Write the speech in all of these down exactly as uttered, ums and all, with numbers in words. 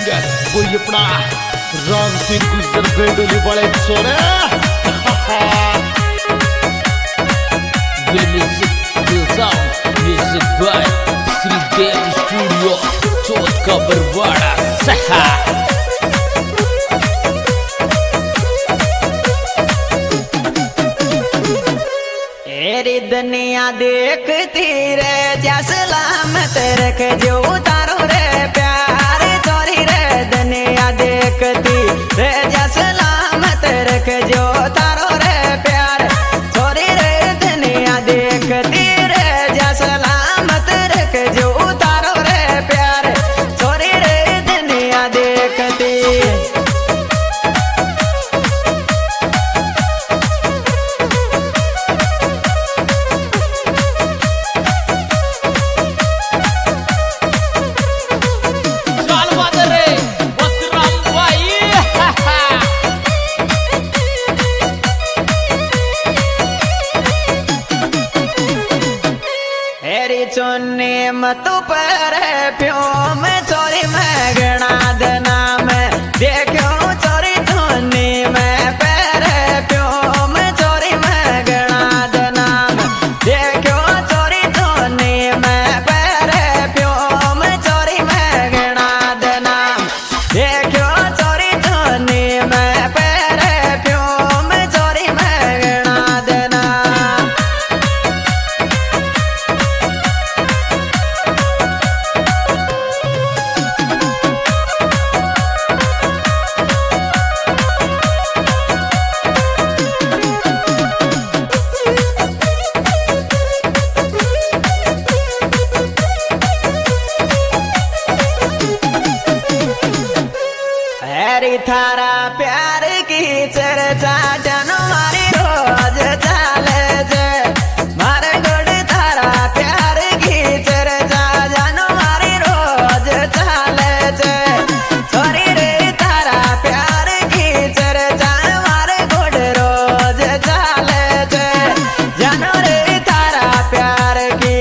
कोई अपना राम सिंह गुजर बेडोली बड़े छोरे म्यूजिक बाय श्रीदेव स्टूडियो चौथ का बरवाड़ा सहा। तेरी दुनिया देखती रे जा सलामत रख जो उतारो रे प्यार चोरी रे दुनिया देखती रे जा सलामत रख जो उतारो रे प्यार चोरी रे दुनिया देखती रे जा सलामत रख जो उतारो रे प्यार चोरी रे दुनिया देखती। चुन्नी मतु पर प्यो में चोरी में गणा देना में देखो चोरी चुन्नी में पैर प्यो में चोरी में गणा देना में देखो चोरी चुन्नी में पैर प्यो में चोरी में गणा देना देखो चोरी चुन्नी में पैर प्यो में चोरी में गणा देना। थारा प्यार की चर्चा जनमारी रोज चाले जे मारे गोड़ थारा प्यार की चर्चा जनमारी रोज चाले जे छोरी रे थारा प्यार की चर्चा मारे गोड़ रोज चाले जे जानो रे थारा प्यार की।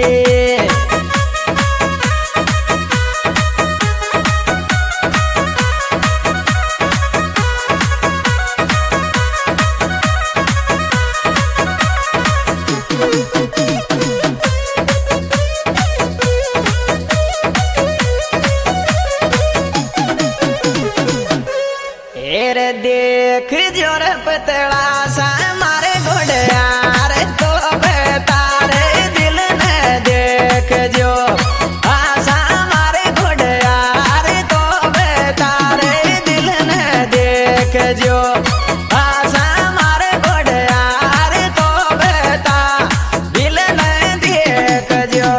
देख जोर पतला सा मारे घोड़ियार तो बेतारे दिल ने देख जो आशा मारे घोड़ियार तो बेतारे दिल ने देख जो आशा मारे घोड़ियार तो बेता दिल ने देख जो।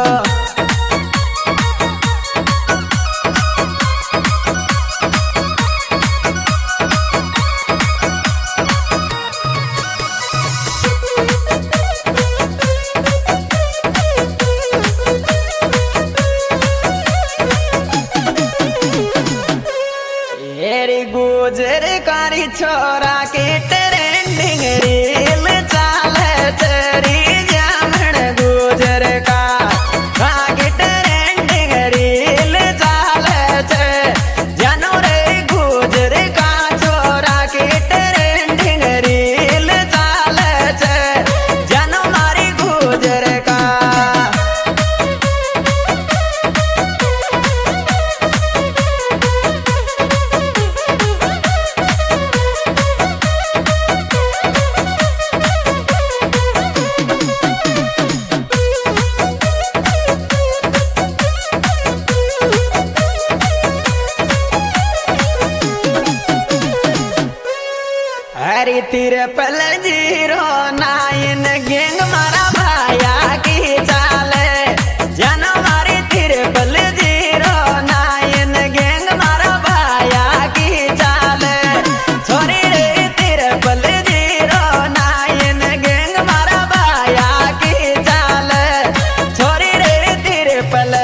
गुजर कारी छोरा के ट्रेंडिंग रील चाले तेरी जामन गुजर का आगे ट्रेंडिंग रील चाले थे जानो रे गुजर का छोरा के ट्रेंडिंग रील चाले थे जानो मारी गुजर का। हरी तिरपल जीरो नाइन गैंग मारा भाया की चाले जनवरी तिरपल जीरो नाइन गैंग मारा भाया की चाले छोरी रे तिरपल जीरो नाइन गैंग मारा भाया की चाले छोरी रे तिरपल।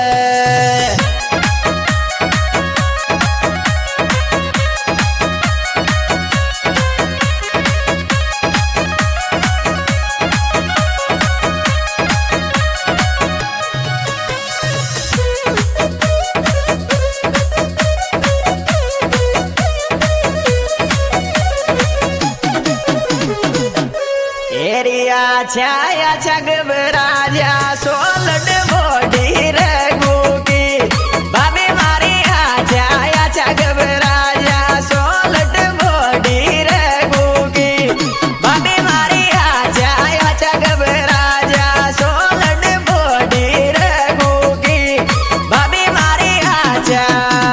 छाया छगब राजा सोलट बॉडी रघु की भाभी मारी आ छाया छगब राजा सोलट बॉडी रघु की भाभी मारी आ छाया छगब राजा सोलट बॉडी रघु की भाभी मारी आ जा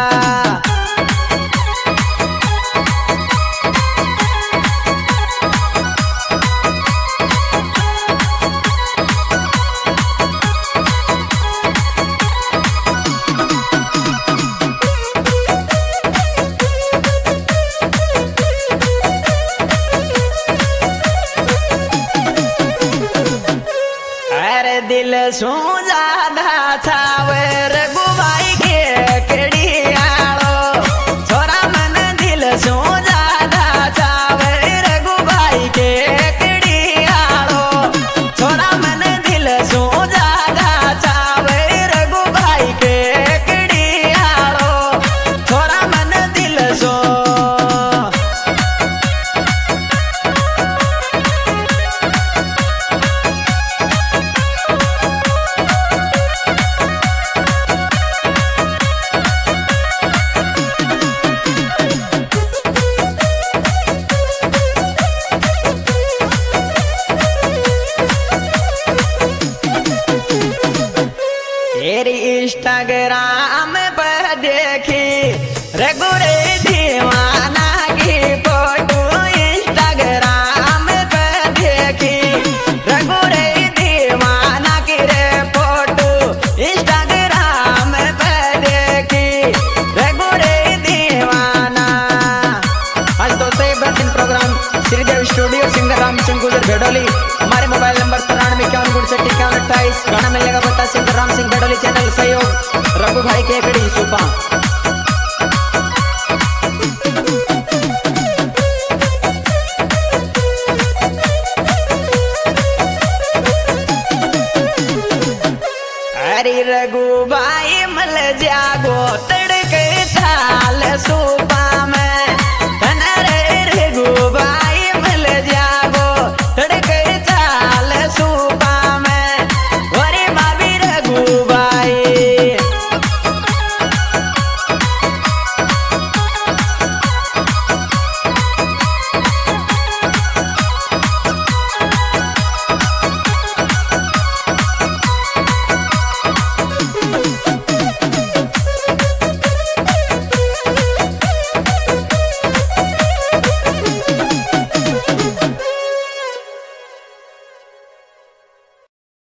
दिल सू ज्यादा छावर गुबाई के कड़ी आलो छोरा मन दिल सू ज्यादा छावर गुबाई के कड़ी आलो छोरा मन दिल सू ज्यादा छावर गुबाई के कड़ी आलो छोरा मन दिल सू तेरी इंस्टाग्राम पर देखी रघुरे दीवाना की फोटो इंस्टाग्राम पर देखी रघुरे दीवाना की रे फोटो इंस्टाग्राम पर देखी रघुरे दीवाना। आज दोस्तों ये बेहतरीन program Shridev studio singer Ram Singh Gujar Bhedoli. हमारे मोबाइल नंबर तिरानवे इक्यावन उनसठ इक्यावन अट्ठाईस। गाना मिलेगा बता सिंगर राम सिंह भेडोली। चैनल सहयोग रघु भाई केकड़ी सुपा।